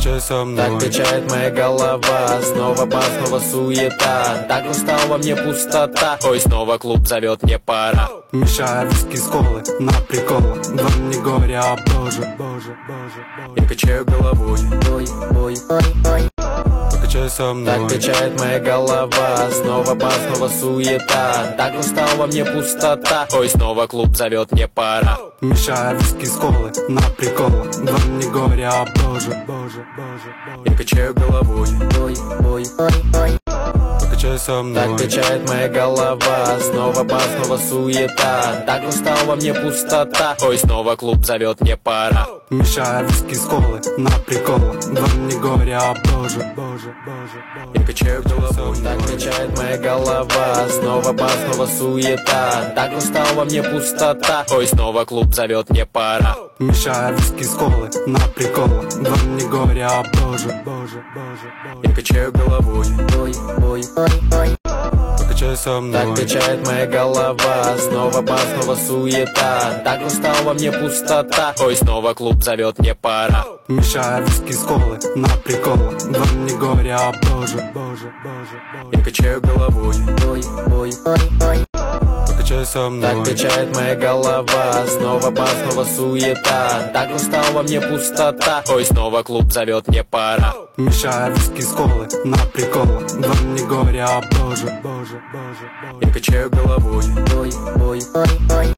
Покачай со мной. Так качает моя голова. Снова бар, снова суета. Так устал, во мне пустота. Ой, снова клуб зовет, мне пора. Мешаю виски с колы на прикол. Вам не горе, а боже, боже, боже, боже. Я качаю головой. Ой, ой, ой, ой. Покачай со мной. Так качает моя голова. Снова бар, снова суета. Так устал, во мне пустота. Ой, снова клуб зовет, мне пора. Мешаю виски с колы на прикол. Вам не горе, а боже, боже, боже, боже. Я качаю головой. Ой, ой, ой, ой. Покачай со мной. Так качает моя голова. Снова бар, снова суета. Так устал, во мне пустота. Ой, снова клуб зовет, мне пора. Мешаю виски с колы на прикол. Вам не горе, а боже, боже, боже, боже. Я качаю головой. Так качает моя голова. Снова бар, снова суета. Так устал, во мне пустота. Ой, снова клуб зовет, мне пора. Мешаю виски с колы на прикол. Вам не горе, а боже, боже, боже, боже. Я качаю головой. Ой, ой, ой, ой. Покачай со мной. Так качает моя голова. Снова бар, снова суета. Так устал, во мне пустота. Ой, снова клуб зовет, мне пора. Мешаю виски с колы на прикол. Вам не горе, а боже, боже, боже, боже. Я качаю головой. Ой, ой, ой, ой. Покачай со мной. Так качает моя голова. Снова бар, снова суета. Так устал, во мне пустота. Ой, снова клуб зовет, мне пора. Мешаю виски с колы на прикол. Вам не горе, а боже, боже, боже, боже. Я качаю головой. Ой, ой, ой, ой.